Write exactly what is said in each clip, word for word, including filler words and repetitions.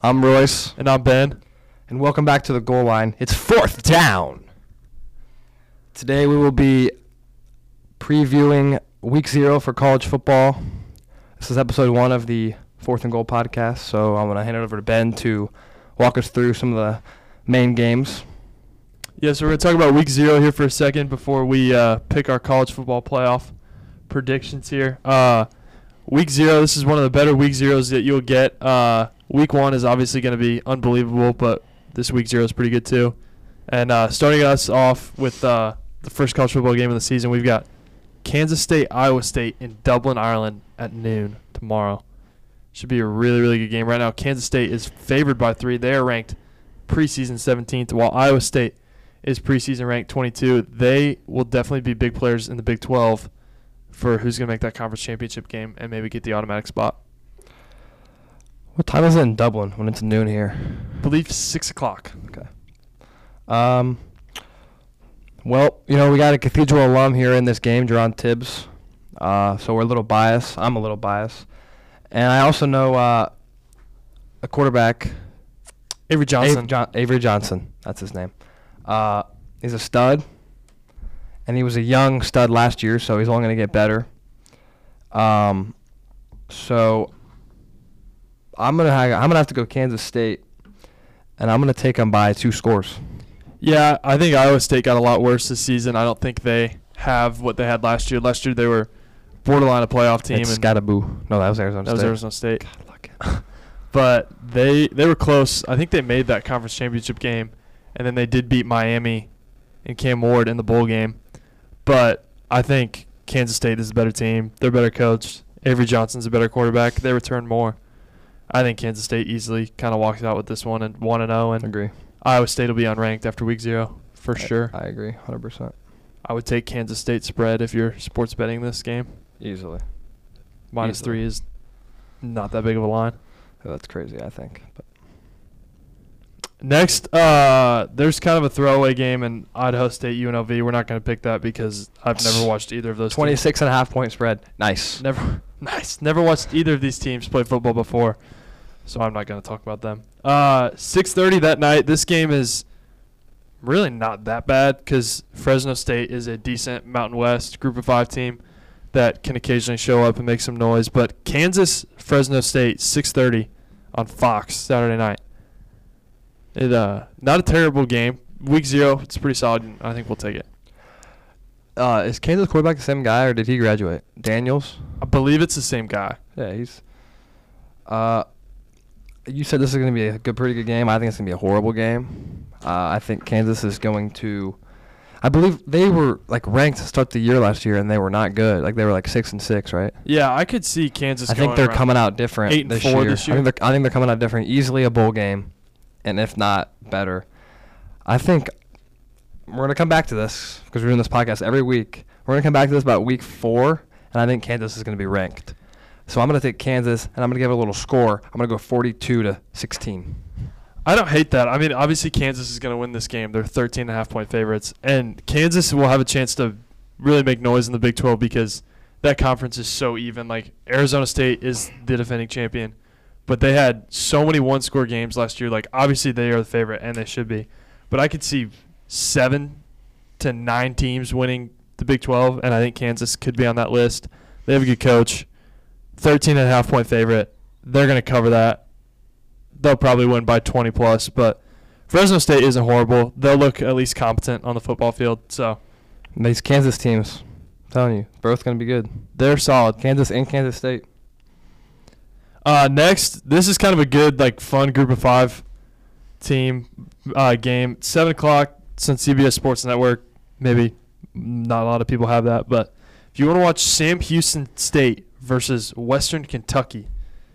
I'm Royce. And I'm Ben. And welcome back to the goal line. It's fourth down. Today we will be previewing week zero for college football. This is episode one of the Fourth and Goal podcast, so I'm going to hand it over to Ben to walk us through some of the main games. Yeah, so we're going to talk about week zero here for a second before we uh, pick our college football playoff predictions here. Uh, week zero, this is one of the better week zeros that you'll get. Uh, week one is obviously going to be unbelievable, but this week zero is pretty good too. And uh, starting us off with uh, the first college football game of the season, we've got Kansas State, Iowa State in Dublin, Ireland at noon tomorrow. Should be a really, really good game. Right now, Kansas State is favored by three. They are ranked preseason seventeenth, while Iowa State is preseason ranked twenty-two. They will definitely be big players in the Big twelve for who's going to make that conference championship game and maybe get the automatic spot. What time is it in Dublin when it's noon here? I believe six o'clock. Okay. Um. Well, you know, we got a Cathedral alum here in this game, Jerron Tibbs. Uh, so we're a little biased. I'm a little biased. And I also know uh, a quarterback, Avery Johnson. Avery, John- Avery Johnson. That's his name. Uh, he's a stud. And he was a young stud last year, so he's only going to get better. Um, so I'm gonna ha- I'm gonna have to go Kansas State, and I'm gonna take them by two scores. Yeah, I think Iowa State got a lot worse this season. I don't think they have what they had last year. Last year they were borderline a playoff team. It's and Scattaboo. No, that was Arizona that State. was Arizona State. God, luck it. But they they were close. I think they made that conference championship game, and then they did beat Miami and Cam Ward in the bowl game. But I think Kansas State is a better team. They're better coached. Avery Johnson's a better quarterback. They return more. I think Kansas State easily kind of walks out with this one and one and zero. And agree. Iowa State will be unranked after week zero for I, sure. I agree, one hundred percent. I would take Kansas State spread if you're sports betting this game. Easily. Minus Easily. three is not that big of a line. Oh, that's crazy, I think. But Next, uh, there's kind of a throwaway game in Idaho State U N L V. We're not going to pick that because I've never watched either of those twenty-six and a half point spread. Nice. teams. Never, nice. Never watched either of these teams play football before, so I'm not going to talk about them. Uh, six thirty that night. This game is really not that bad because Fresno State is a decent Mountain West Group of Five team that can occasionally show up and make some noise. But Kansas, Fresno State, six thirty on Fox Saturday night. It uh not a terrible game. Week zero, it's pretty solid. And I think we'll take it. Uh, is Kansas quarterback the same guy, or did he graduate? Daniels? I believe it's the same guy. Yeah, he's. Uh, you said this is going to be a good, pretty good game. I think it's going to be a horrible game. Uh, I think Kansas is going to. I believe they were like ranked to start the year last year, and they were not good. Like they were like six and six, right? Yeah, I could see Kansas. I think going they're around coming out different eight and this, four year. this year. I think they're I think they're coming out different. Easily a bowl game, and if not better, I think we're gonna come back to this because we're doing this podcast every week. We're gonna come back to this about week four, and I think Kansas is gonna be ranked. So I'm gonna take Kansas, and I'm gonna give it a little score. I'm gonna go forty-two to sixteen. I don't hate that. I mean, obviously Kansas is going to win this game. They're thirteen and a half point favorites, and Kansas will have a chance to really make noise in the Big twelve because that conference is so even. Like Arizona State is the defending champion, but they had so many one-score games last year. Like obviously they are the favorite, and they should be. But I could see seven to nine teams winning the Big twelve, and I think Kansas could be on that list. They have a good coach. thirteen and a half point favorite. They're going to cover that. They'll probably win by twenty plus, but Fresno State isn't horrible. They'll look at least competent on the football field. So And these Kansas teams, I'm telling you, both gonna be good. they're solid. Kansas and Kansas State. Uh, next, this is kind of a good, like, fun group of five team uh, game. seven o'clock, it's on C B S Sports Network. Maybe not a lot of people have that, but if you want to watch Sam Houston State versus Western Kentucky,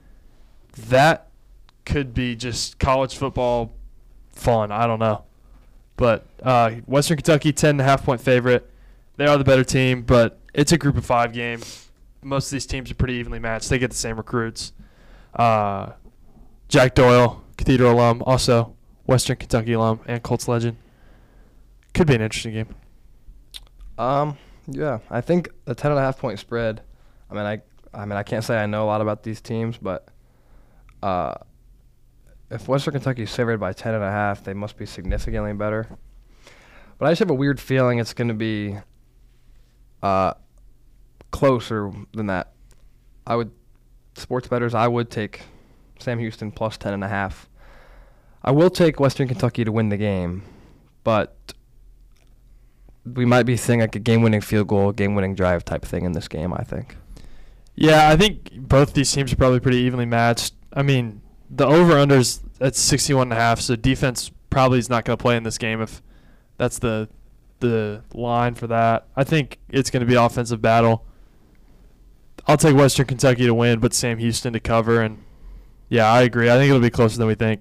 that could be just college football fun. I don't know. But uh, Western Kentucky, ten and a half point favorite. They are the better team, but it's a group of five game. Most of these teams are pretty evenly matched. They get the same recruits. Uh, Jack Doyle, Cathedral alum, also Western Kentucky alum and Colts legend. Could be an interesting game. Um, yeah, I think a ten and a half point spread. I mean, I, I mean, I can't say I know a lot about these teams, but, uh, if Western Kentucky is favored by ten and a half, they must be significantly better. But I just have a weird feeling it's going to be uh, closer than that. I would, sports bettors, I would take Sam Houston plus ten and a half. I will take Western Kentucky to win the game, but we might be seeing like a game-winning field goal, game-winning drive type thing in this game, I think. Yeah, I think both these teams are probably pretty evenly matched. I mean, the over-under's at sixty-one and a half, so defense probably is not going to play in this game if that's the the line for that. I think it's going to be an offensive battle. I'll take Western Kentucky to win, but Sam Houston to cover. And, yeah, I agree. I think it'll be closer than we think.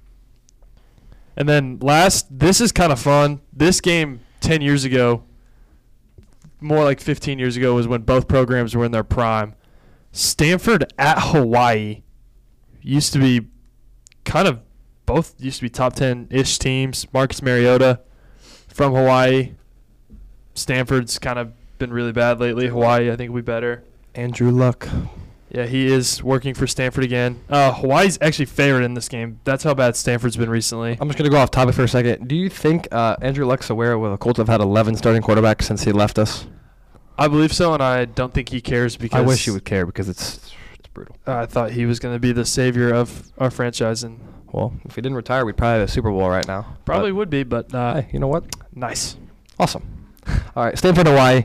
And then last, this is kind of fun. This game ten years ago, more like fifteen years ago, was when both programs were in their prime. Stanford at Hawaii used to be kind of both used to be top ten-ish teams. Marcus Mariota from Hawaii. Stanford's kind of been really bad lately. Hawaii, I think, will be better. Andrew Luck. Yeah, he is working for Stanford again. Uh, Hawaii's actually favored in this game. That's how bad Stanford's been recently. I'm just going to go off topic for a second. Do you think uh, Andrew Luck's aware of the Colts have had eleven starting quarterbacks since he left us? I believe so, and I don't think he cares because I wish he would care because it's it's brutal. Uh, I thought he was going to be the savior of our franchise, and Well, if he didn't retire, we'd probably have a Super Bowl right now. probably But, would be, but uh, hey, you know what? nice. Awesome. All right, Stanford, Hawaii.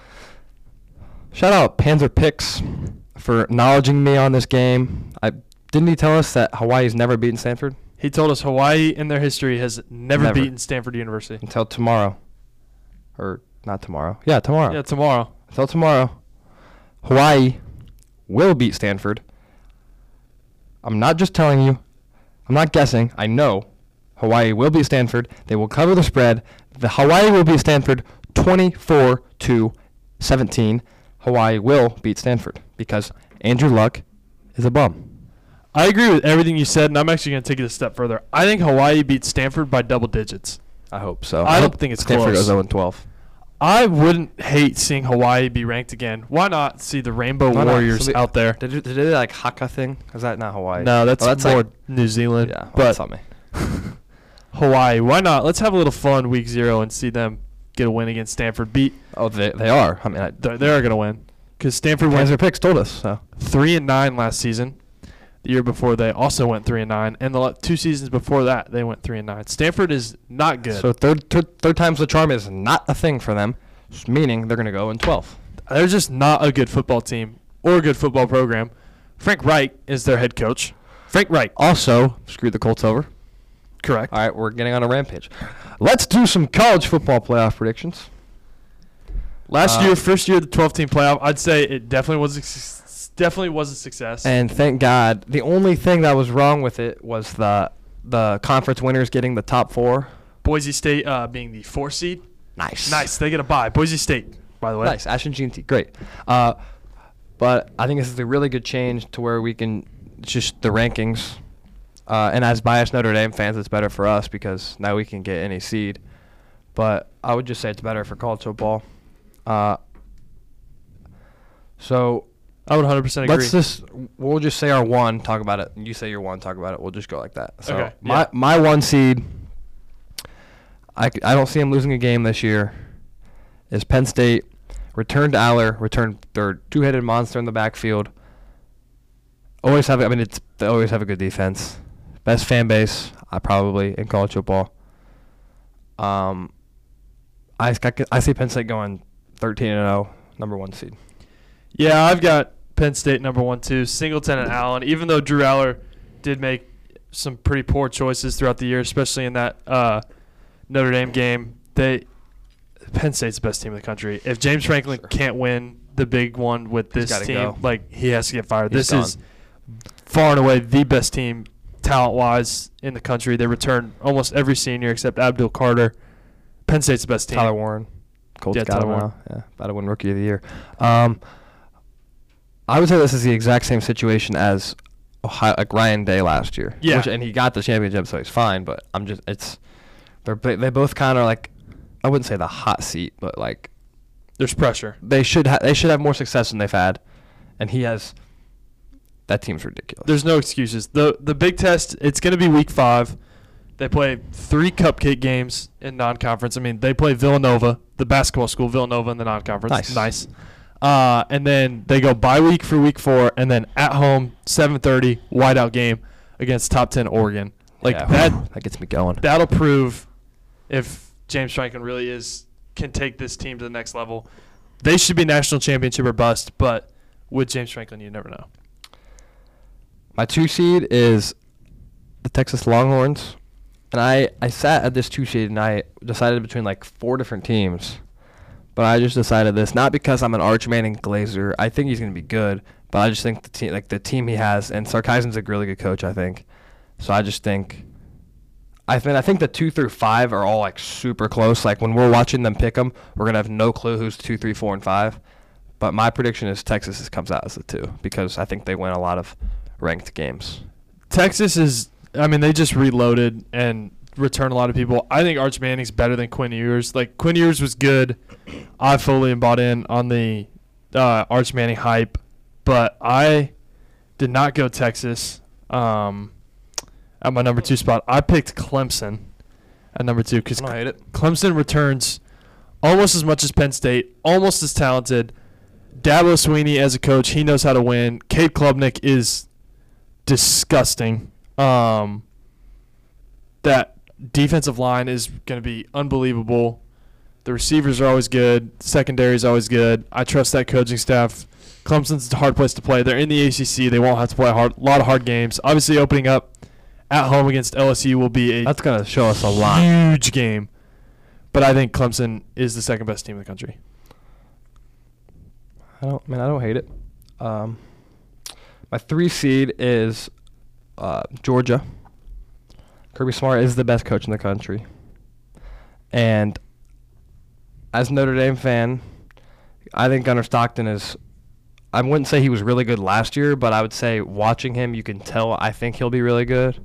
Shout out Panzer Picks for acknowledging me on this game. I didn't he tell us that Hawaii's never beaten Stanford He told us Hawaii in their history has never, Never. beaten Stanford University. until tomorrow, or not tomorrow? Yeah, tomorrow. Yeah, tomorrow. Until tomorrow, Hawaii will beat Stanford. I'm not just telling you. I'm not guessing. I know Hawaii will beat Stanford. They will cover the spread. The Hawaii will beat Stanford twenty-four to seventeen. Hawaii will beat Stanford because Andrew Luck is a bum. I agree with everything you said, and I'm actually going to take it a step further. I think Hawaii beats Stanford by double digits. I hope so. I don't hope think it's Stanford close. goes oh and twelve. I wouldn't hate seeing Hawaii be ranked again. Why not see the Rainbow Why not? Warriors So they- out there? Did, you- did they like Haka thing? Is that not Hawaii? No, that's, Oh, that's more like- New Zealand. Yeah, well, but that's on me. Hawaii, why not? Let's have a little fun week zero and see them get a win against Stanford. Beat Oh, they they are. I mean, I, they're, they're going to win because Stanford went Panzer Picks told us. So three and nine last season. The year before they also went three and nine, and the la- two seasons before that they went three and nine. Stanford is not good. So third, third third time's the charm is not a thing for them, meaning they're going to go in twelve. They're just not a good football team or a good football program. Frank Reich is their head coach. Frank Reich. Also, screw the Colts over. Correct. All right, we're getting on a rampage. Let's do some college football playoff predictions. Last Uh, year, first year of the twelve-team playoff, I'd say it definitely was a, suc- definitely was a success. And thank God, the only thing that was wrong with it was the the conference winners getting the top four. Boise State uh, being the four seed. Nice. Nice. They get a bye. Boise State, by the way. Nice. Ashton G T. Great. Uh, but I think this is a really good change to where we can just the rankings. Uh, and as biased Notre Dame fans, it's better for us because now we can get any seed. But I would just say it's better for college football. Uh, so I would one hundred percent agree. let's just we'll just say our one. Talk about it. You say your one. Talk about it. We'll just go like that. So Okay, my yeah. my one seed. I, c- I don't see them losing a game this year. Is Penn State. Return to Aller. Return their two-headed monster in the backfield. Always have. I mean, it's they always have a good defense. Best fan base, uh, probably in college football. Um, I I, could- I see Penn State going thirteen and oh, number one seed. Yeah, I've got Penn State number one, too. Singleton and Allen. Even though Drew Aller did make some pretty poor choices throughout the year, especially in that uh, Notre Dame game, they Penn State's the best team in the country. If James Franklin Sure. can't win the big one with He's this gotta team, go. like he has to get fired. He's this is far and away the best team talent-wise in the country. They return almost every senior except Abdul Carter. Penn State's the best team. Tyler Warren. Colts Yeah, got Tyler him Warren. now. Yeah, about to win Rookie of the Year. Um, I would say this is the exact same situation as Ohio, like Ryan Day last year. Yeah. Which, and he got the championship, so he's fine. But I'm just, it's, they're ba- they both kind of like, I wouldn't say the hot seat, but like There's pressure. they should ha- they should have more success than they've had, and he has that team's ridiculous. There's no excuses. The The Big Test, it's going to be week five. They play three cupcake games in non-conference. I mean, they play Villanova, the basketball school, Villanova in the non-conference. Nice. Nice. Uh, and then they go bye week for week four, and then at home, seven thirty, whiteout game against top ten Oregon. Like yeah, that, that gets me going. That'll prove if James Franklin really is can take this team to the next level. They should be national championship or bust, but with James Franklin, you never know. My two seed is the Texas Longhorns. And I, I sat at this two seed and I decided between like four different teams. But I just decided this, not because I'm an Arch Manning Glazer. I think he's going to be good, but I just think the team, like the team he has, and Sarkisian's a really good coach, I think. So I just think, I think I think the two through five are all like super close. Like when we're watching them pick them, we're gonna have no clue who's two, three, four, and five. But my prediction is Texas is, comes out as the two because I think they win a lot of ranked games. Texas is, I mean, they just reloaded and returned a lot of people. I think Arch Manning's better than Quinn Ewers. Like Quinn Ewers was good. I fully bought in on the uh, Arch Manning hype, but I did not go Texas. Um, At my number two spot, I picked Clemson at number two because I don't hate it. Clemson returns almost as much as Penn State, almost as talented. Dabo Swinney as a coach, he knows how to win. Cade Klubnik is disgusting. Um, that defensive line is going to be unbelievable. The receivers are always good. Secondary is always good. I trust that coaching staff. Clemson's a hard place to play. They're in the A C C. They won't have to play a hard, lot of hard games. Obviously, opening up at home against L S U will be a That's going to show us a lot. huge game. But I think Clemson is the second best team in the country. I don't, man, I don't hate it. Um, my three seed is uh, Georgia. Kirby Smart is the best coach in the country. And as a Notre Dame fan, I think Gunnar Stockton is, I wouldn't say he was really good last year, but I would say watching him, you can tell I think he'll be really good.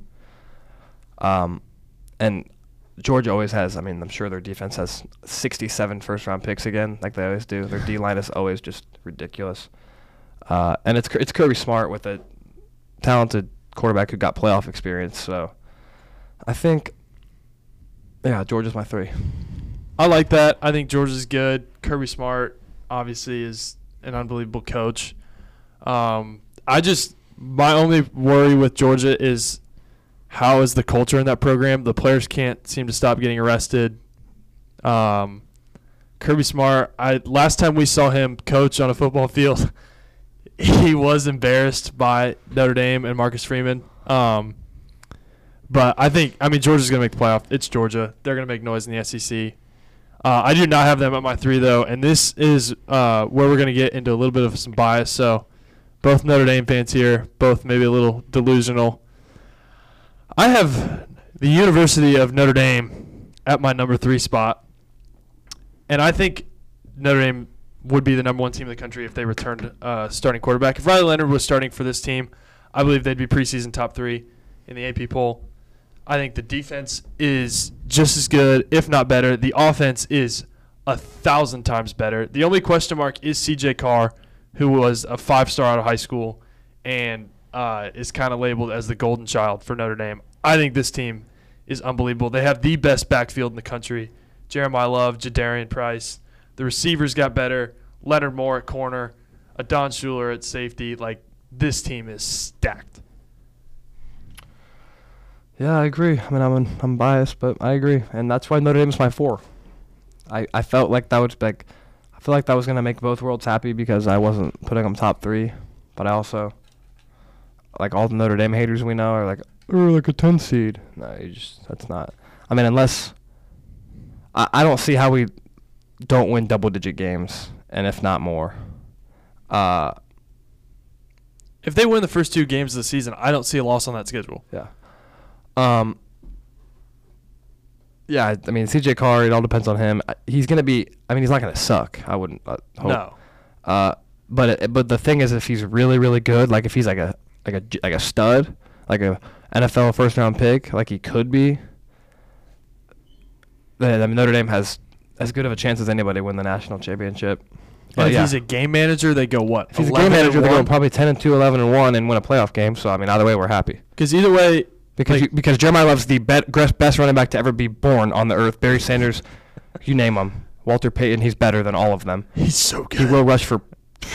Um, and Georgia always has, I mean, I'm sure their defense has sixty-seven first-round picks again, like they always do. Their D-line is always just ridiculous. Uh, and it's it's Kirby Smart with a talented quarterback who got playoff experience. So I think, yeah, Georgia's my three. I like that. I think Georgia's good. Kirby Smart, obviously, is an unbelievable coach. Um, I just – my only worry with Georgia is – how is the culture in that program? The players can't seem to stop getting arrested. Um, Kirby Smart, I last time we saw him coach on a football field, he was embarrassed by Notre Dame and Marcus Freeman. Um, but I think, I mean, Georgia's going to make the playoff. It's Georgia. They're going to make noise in the S E C. Uh, I do not have them at my three, though, and this is uh, where we're going to get into a little bit of some bias. So both Notre Dame fans here, both maybe a little delusional. I have the University of Notre Dame at my number three spot, and I think Notre Dame would be the number one team in the country if they returned uh, starting quarterback. If Riley Leonard was starting for this team, I believe they'd be preseason top three in the A P poll. I think the defense is just as good, if not better. The offense is a thousand times better. The only question mark is C J Carr, who was a five-star out of high school and uh, is kind of labeled as the golden child for Notre Dame. I think this team is unbelievable. They have the best backfield in the country. Jeremiah Love, Jadarian Price. The receivers got better. Leonard Moore at corner. Adon Schuler at safety. Like, this team is stacked. Yeah, I agree. I mean, I'm I'm biased, but I agree, and that's why Notre Dame's my four. I, I felt like that was like, I feel like that was gonna make both worlds happy because I wasn't putting them top three, but I also, like all the Notre Dame haters we know are like, oh, like a ten seed. No, you just that's not. I mean, unless I I don't see how we don't win double digit games, and if not more. Uh, if they win the first two games of the season, I don't see a loss on that schedule. Yeah. Um. Yeah, I mean, C J Carr, it all depends on him. He's going to be – I mean, he's not going to suck, I wouldn't uh, hope. No. Uh, but it, but the thing is, if he's really, really good, like if he's like a like a, like a stud, like a N F L first-round pick, like he could be, then I mean, Notre Dame has as good of a chance as anybody to win the national championship. But And if yeah. he's a game manager, they go what? If he's a game manager, they're going probably ten and two, eleven and one, and win a playoff game. So I mean, either way, we're happy. Because either way, Because like, you, because Jeremiah Love's the bet, best running back to ever be born on the earth. Barry Sanders, you name him. Walter Payton, he's better than all of them. he's so good. He will rush for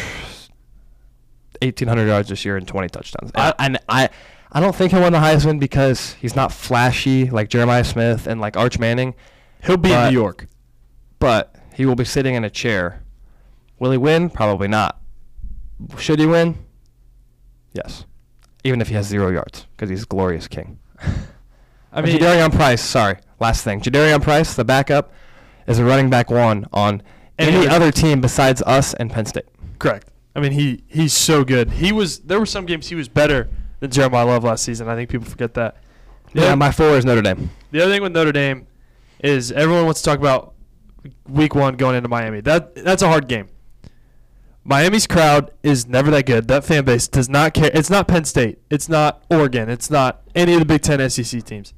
eighteen hundred yards this year and twenty touchdowns. And I, and I, I don't think he'll win the Heisman because he's not flashy like Jeremiah Smith and like Arch Manning. He'll be but, in New York. But he will be sitting in a chair. Will he win? Probably not. Should he win? Yes. Even if he has zero yards, because he's glorious king. I mean, Jadarian Price, sorry, last thing. Jadarian Price, the backup, is a running back one on Any any other- other team besides us and Penn State. correct. I mean, he he's so good. He was there were some games he was better than Jeremiah Love last season. I think people forget that. The Yeah, other- my four is Notre Dame. The other thing with Notre Dame is everyone wants to talk about week one going into Miami. That that's a hard game. Miami's crowd is never that good. That fan base does not care. It's not Penn State. It's not Oregon. It's not any of the Big Ten S E C teams.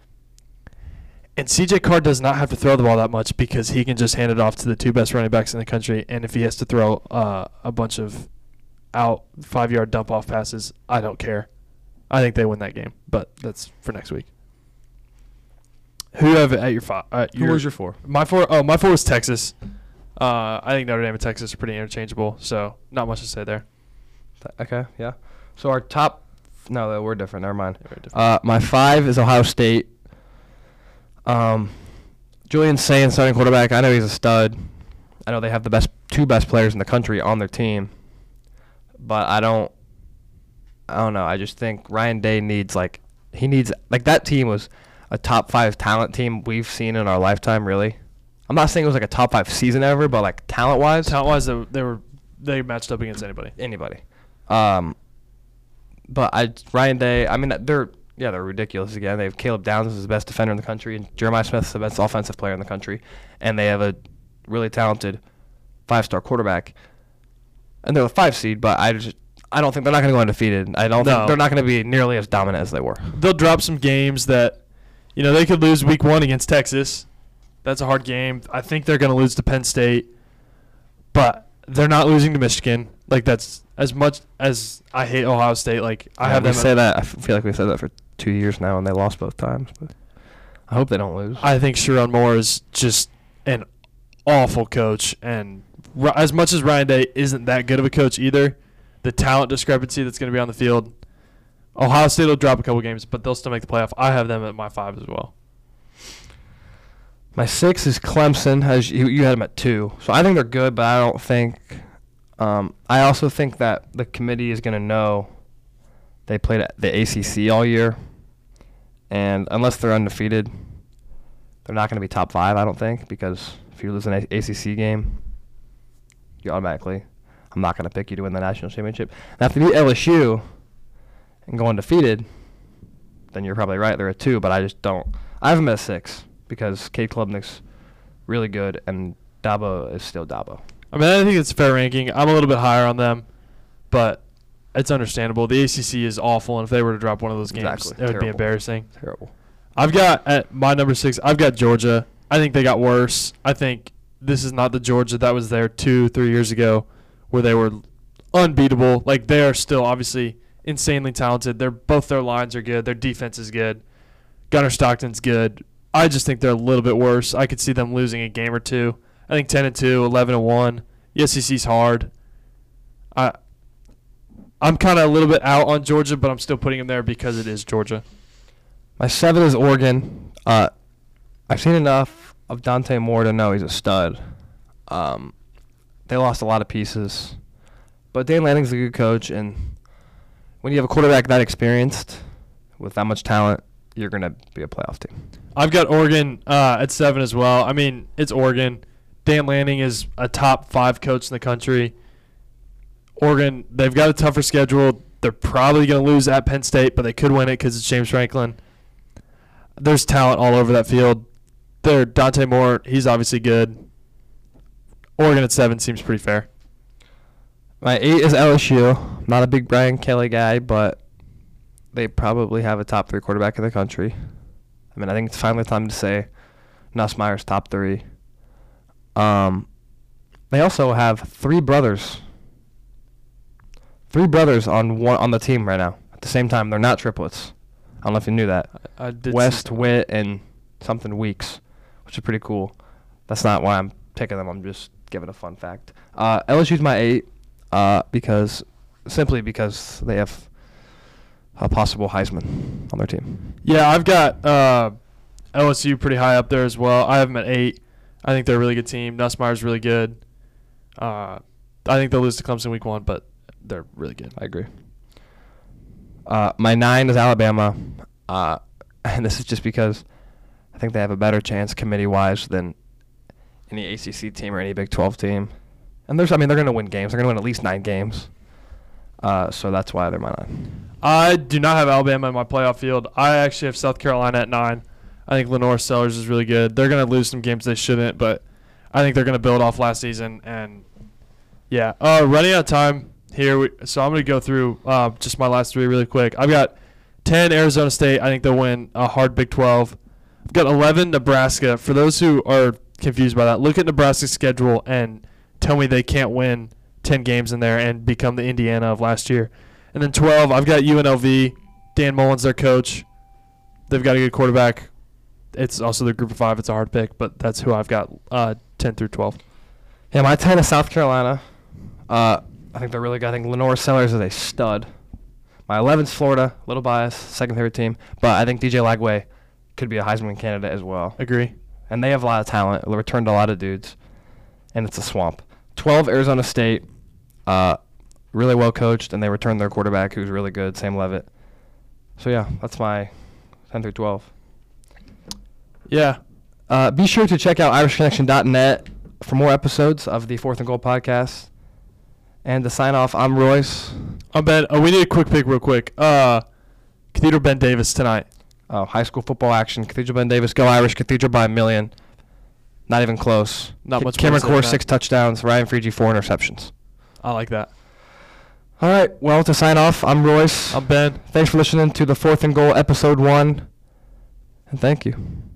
And C J Carr does not have to throw the ball that much because he can just hand it off to the two best running backs in the country. And if he has to throw uh, a bunch of out five-yard dump-off passes, I don't care. I think they win that game, but that's for next week. Who you have at your five? Uh, Who was your four? My four. Oh, my four was Texas. Uh, I think Notre Dame and Texas are pretty interchangeable, so not much to say there. Okay, yeah. So our top, no, we're different. Never mind. They're very different. Uh, my five is Ohio State. Um, Julian Sayin, starting quarterback. I know he's a stud. I know they have the best two best players in the country on their team, but I don't. I don't know. I just think Ryan Day needs like he needs like that team was a top five talent team we've seen in our lifetime. Really, I'm not saying it was like a top five season ever, but like talent wise, Talent-wise, they, they were they matched up against anybody. anybody. Um, but I Ryan Day. I mean, they're yeah, they're ridiculous again. They have Caleb Downs as the best defender in the country, and Jeremiah Smith's the best offensive player in the country, and they have a really talented five-star quarterback. And they're the five seed, but I just I don't think they're not going to go undefeated. I don't No. think they're not going to be nearly as dominant as they were. They'll drop some games that, you know, they could lose week one against Texas. That's a hard game. I think they're going to lose to Penn State, but they're not losing to Michigan. Like that's as much as I hate Ohio State. Like I Yeah, have we them. say that. I f- feel like we said that for two years now, and they lost both times. But I hope they don't lose. I think Sharon Moore is just an awful coach, and r- as much as Ryan Day isn't that good of a coach either, the talent discrepancy that's going to be on the field, Ohio State will drop a couple games, but they'll still make the playoff. I have them at my five as well. My six is Clemson. As you, you had them at two, so I think they're good, but I don't think. Um, I also think that the committee is going to know they played at the A C C all year, and unless they're undefeated, they're not going to be top five. I don't think, because if you lose an A C C game, you automatically. I'm not going to pick you to win the national championship. Now, if you beat L S U and go undefeated, then you're probably right. They're at two, but I just don't. I have them at six because Cade Klubnik's really good, and Dabo is still Dabo. I mean, I think it's a fair ranking. I'm a little bit higher on them, but it's understandable. The A C C is awful, and if they were to drop one of those games, Exactly. it would Terrible. be embarrassing. Terrible. I've got at my number six, I've got Georgia. I think they got worse. I think this is not the Georgia that was there two, three years ago where they were unbeatable. Like, they are still obviously insanely talented. They're both their lines are good. Their defense is good. Gunnar Stockton's good. I just think they're a little bit worse. I could see them losing a game or two. I think ten and two, eleven and one. The S E C's hard. I I'm kind of a little bit out on Georgia, but I'm still putting them there because it is Georgia. My seven is Oregon. Uh, I've seen enough of Dante Moore to know he's a stud. Um, they lost a lot of pieces, but Dan Lanning's a good coach, and when you have a quarterback that experienced with that much talent, you're going to be a playoff team. I've got Oregon uh, at seven as well. I mean, it's Oregon. Dan Lanning is a top five coach in the country. Oregon, they've got a tougher schedule. They're probably going to lose at Penn State, but they could win it because it's James Franklin. There's talent all over that field. There, Dante Moore, he's obviously good. Oregon at seven seems pretty fair. My eight is L S U. Not a big Brian Kelly guy, but they probably have a top three quarterback in the country. I mean, I think it's finally time to say Nussmeier's top three. Um, They also have three brothers. Three brothers on one on the team right now at the same time. They're not triplets. I don't know if you knew that. I, I did. West, see- Witt, and something Weeks, which is pretty cool. That's not why I'm picking them. I'm just giving a fun fact. Uh, L S U's my eight uh, because simply because they have a possible Heisman on their team. Yeah, I've got uh, L S U pretty high up there as well. I have them at eight. I think they're a really good team. Nussmeier's really good. Uh, I think they'll lose to Clemson week one, but they're really good. I agree. Uh, my nine is Alabama, uh, and this is just because I think they have a better chance committee-wise than any A C C team or any Big twelve team. And there's, I mean, they're going to win games. They're going to win at least nine games. Uh, so that's why they're my nine. I do not have Alabama in my playoff field. I actually have South Carolina at nine. I think Lenore Sellers is really good. They're going to lose some games they shouldn't, but I think they're going to build off last season. And, yeah, uh, running out of time here, we, so I'm going to go through uh, just my last three really quick. I've got ten, Arizona State. I think they'll win a hard Big twelve. I've got eleven, Nebraska. For those who are confused by that, look at Nebraska's schedule and tell me they can't win ten games in there and become the Indiana of last year. And then twelve, I've got U N L V. Dan Mullen's their coach. They've got a good quarterback. It's also their group of five. It's a hard pick, but that's who I've got uh, ten through twelve. Yeah, my ten is South Carolina. Uh, I think they're really good. I think Lenore Sellers is a stud. My eleven's Florida, a little biased, second favorite team. But I think D J Lagway could be a Heisman candidate as well. Agree. And they have a lot of talent. They returned a lot of dudes. And it's a swamp. twelve, Arizona State. Uh, really well coached, and they returned their quarterback, who's really good, Sam Levitt. So, yeah, that's my ten through twelve. Yeah. Uh, be sure to check out irish connection dot net for more episodes of the Fourth and Goal podcast. And to sign off, I'm Royce. I'm Ben. Oh, we need a quick pick real quick. Uh, Cathedral Ben Davis tonight. Oh, high school football action. Cathedral Ben Davis, go Irish. Cathedral by a million. Not even close. Not much more Cameron to say than Core, that. six touchdowns. Ryan Freege, four interceptions. I like that. All right, well, to sign off, I'm Royce. I'm Ben. Thanks for listening to the Fourth and Goal, episode one. And thank you.